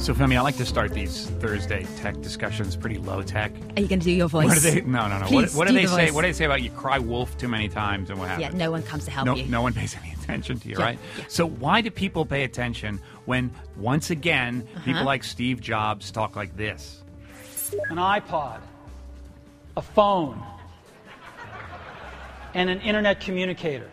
So, Femi, I like to start these Thursday tech discussions pretty low tech. Are you going to do your voice? What do they? No. Please, What do they the say? voice. What do they say about you cry wolf too many times and what happens? Yeah, no one comes to help you. No one pays any attention to you, Yeah, right? yeah. So why do people pay attention when, once again, people like Steve Jobs talk like this? An iPod, a phone, and an internet communicator.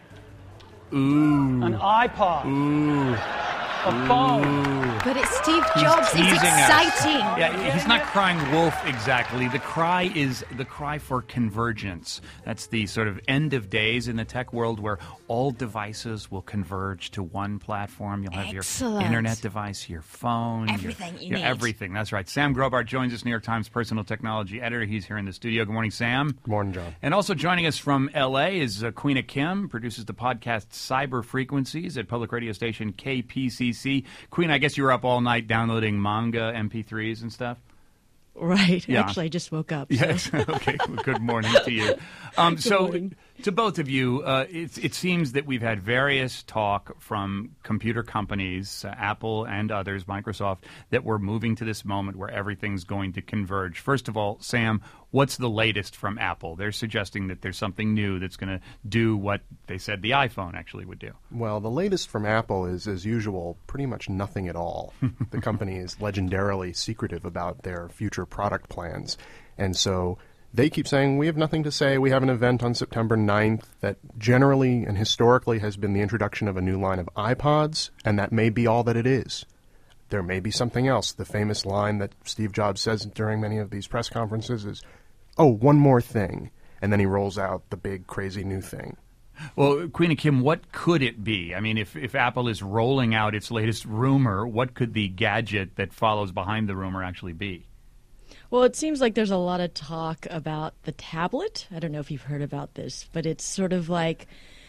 Ooh. An iPod. Ooh. A phone. But it's Steve Jobs. It's Teasing us. exciting. Yeah, he's not crying wolf exactly. The cry is the cry for convergence. That's the sort of end of days in the tech world where all devices will converge to one platform. You'll have Excellent. your internet device, your phone, Everything you need. everything. That's right. Sam Grobart joins us, New York Times personal technology editor. He's here in the studio. Good morning, Sam. Good morning, John. And also joining us from L.A. is Queena Kim, produces the podcast Cyber Frequencies at public radio station KPCC. Queen, I guess you were up all night downloading manga MP3s and stuff? Right. Yeah. Actually, I just woke up. So. Yes. Okay. Well, good morning to you. So, morning. to both of you, it seems that we've had various talk from computer companies, Apple and others, Microsoft, that we're moving to this moment where everything's going to converge. First of all, Sam, what's the latest from Apple? They're suggesting that there's something new that's going to do what they said the iPhone actually would do. Well, the latest from Apple is, as usual, pretty much nothing at all. The company is legendarily secretive about their future product plans. And so they keep saying, we have nothing to say. We have an event on September 9th that generally and historically has been the introduction of a new line of iPods, and that may be all that it is. There may be something else. The famous line that Steve Jobs says during many of these press conferences is, oh, one more thing. And then he rolls out the big, crazy new thing. Well, Queen Kim, what could it be? I mean, if Apple is rolling out its latest rumor, what could the gadget that follows behind the rumor actually be? Well, it seems like there's a lot of talk about the tablet. I don't know if you've heard about this, but it's sort of like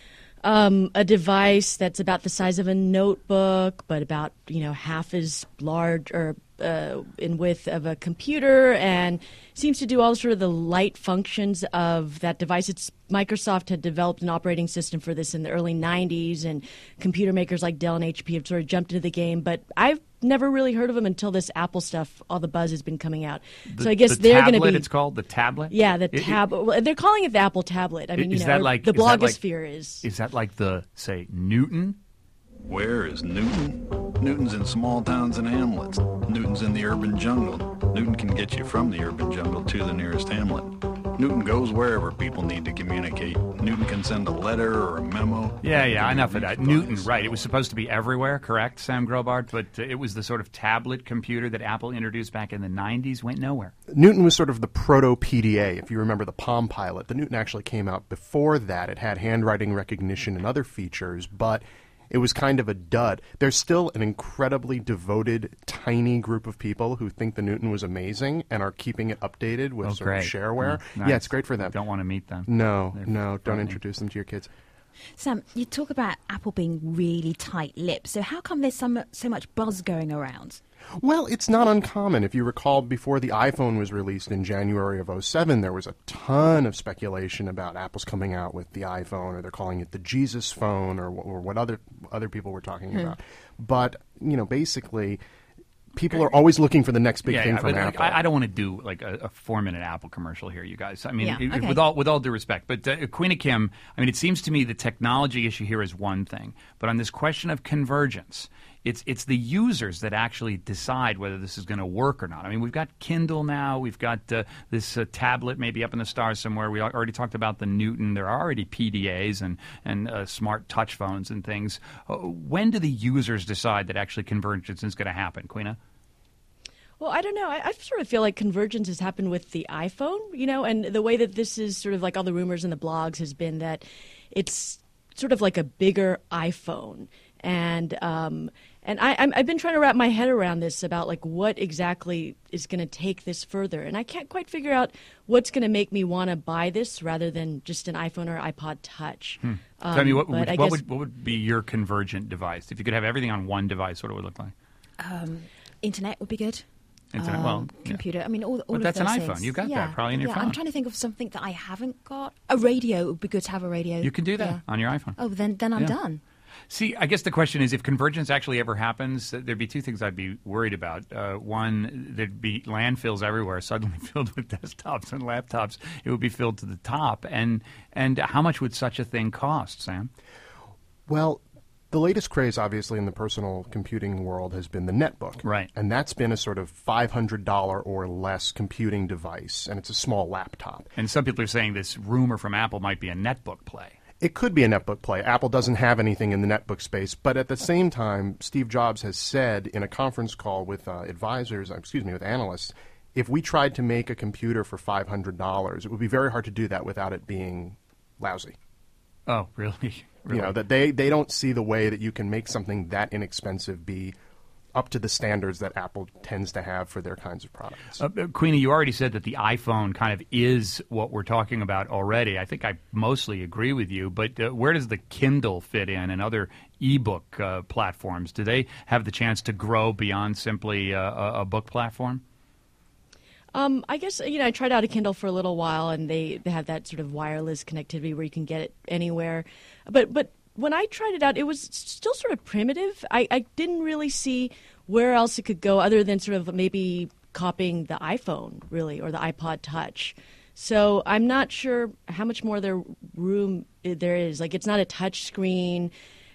a device that's about the size of a notebook, but about half as large or in width of a computer, and seems to do all sort of the light functions of that device. Microsoft had developed an operating system for this in the early 90s, and computer makers like Dell and HP have sort of jumped into the game. But I've never really heard of them until this Apple stuff. All the buzz has been coming out. So I guess they're going to be. It's called the tablet. Yeah, the tablet. Well, they're calling it the Apple tablet. I mean, is that like the is that like- blogosphere is. Is that like the, say, Newton? Where is Newton? Newton's in small towns and hamlets. Newton's in the urban jungle. Newton can get you from the urban jungle to the nearest hamlet. Newton goes wherever people need to communicate. Newton can send a letter or a memo. Yeah, enough of that. Newton, right. It was supposed to be everywhere, correct, Sam Grobart? But it was the sort of tablet computer that Apple introduced back in the 90s, went nowhere. Newton was sort of the proto-PDA. If you remember the Palm Pilot, the Newton actually came out before that. It had handwriting recognition and other features, but it was kind of a dud. There's still an incredibly devoted, tiny group of people who think the Newton was amazing and are keeping it updated with sort of shareware. Nice. Yeah, it's great for them. Don't want to meet them. No, don't friendly. introduce them to your kids. Sam, you talk about Apple being really tight-lipped. So how come there's so much buzz going around? Well, it's not uncommon. If you recall, before the iPhone was released in January of 2007, there was a ton of speculation about Apple's coming out with the iPhone, or they're calling it the Jesus phone, or what other people were talking about. But, basically, people are always looking for the next big thing from Apple. I don't want to do like a 4-minute Apple commercial here, you guys. I mean, okay. with all due respect, but Queen Kim, I mean, it seems to me the technology issue here is one thing, but on this question of convergence, it's the users that actually decide whether this is going to work or not. I mean, we've got Kindle now, we've got this tablet maybe up in the stars somewhere. We already talked about the Newton. There are already PDAs and smart touch phones and things. When do the users decide that actually convergence is going to happen, Queena? Well, I don't know. I sort of feel like convergence has happened with the iPhone, and the way that this is sort of like all the rumors in the blogs has been that it's sort of like a bigger iPhone. And I've been trying to wrap my head around this about like what exactly is going to take this further. And I can't quite figure out what's going to make me want to buy this rather than just an iPhone or iPod Touch. Tell me, what would be your convergent device? If you could have everything on one device, what it would look like? Internet would be good. Internet, computer. Yeah. I mean, all but of that's those an things. iPhone. You've got that probably in your phone. I'm trying to think of something that I haven't got. A radio. It would be good to have a radio. You can do that on your iPhone. Oh, then I'm done. See, I guess the question is, if convergence actually ever happens, there'd be two things I'd be worried about. One, there'd be landfills everywhere, suddenly filled with desktops and laptops. It would be filled to the top. And how much would such a thing cost, Sam? Well, the latest craze, obviously, in the personal computing world has been the netbook. Right. And that's been a sort of $500 or less computing device, and it's a small laptop. And some people are saying this rumor from Apple might be a netbook play. It could be a netbook play. Apple doesn't have anything in the netbook space, but at the same time, Steve Jobs has said in a conference call with with analysts, if we tried to make a computer for $500, it would be very hard to do that without it being lousy. Oh, really? Really? You know, that they don't see the way that you can make something that inexpensive be up to the standards that Apple tends to have for their kinds of products. Queenie, you already said that the iPhone kind of is what we're talking about already. I think I mostly agree with you, but where does the Kindle fit in and other e-book platforms? Do they have the chance to grow beyond simply a book platform? I guess, I tried out a Kindle for a little while, and they have that sort of wireless connectivity where you can get it anywhere. But when I tried it out, it was still sort of primitive. I didn't really see where else it could go other than sort of maybe copying the iPhone, really, or the iPod Touch. So I'm not sure how much more room there is. Like, it's not a touch screen,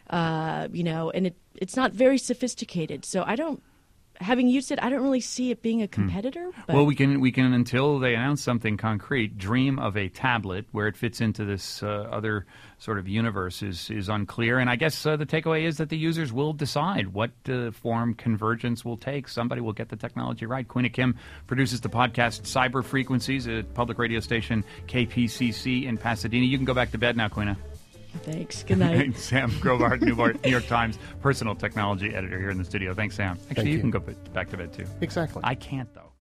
and it's not very sophisticated. So having used it, I don't really see it being a competitor. But Well, we can until they announce something concrete, dream of a tablet. Where it fits into this other sort of universe is unclear. And I guess the takeaway is that the users will decide what form convergence will take. Somebody will get the technology right. Queena Kim produces the podcast Cyber Frequencies at public radio station KPCC in Pasadena. You can go back to bed now, Queena. Thanks. Good night. Sam Grovart, New York Times personal technology editor here in the studio. Thanks, Sam. Actually, Thank you you. can go back to bed, too. Exactly. I can't, though.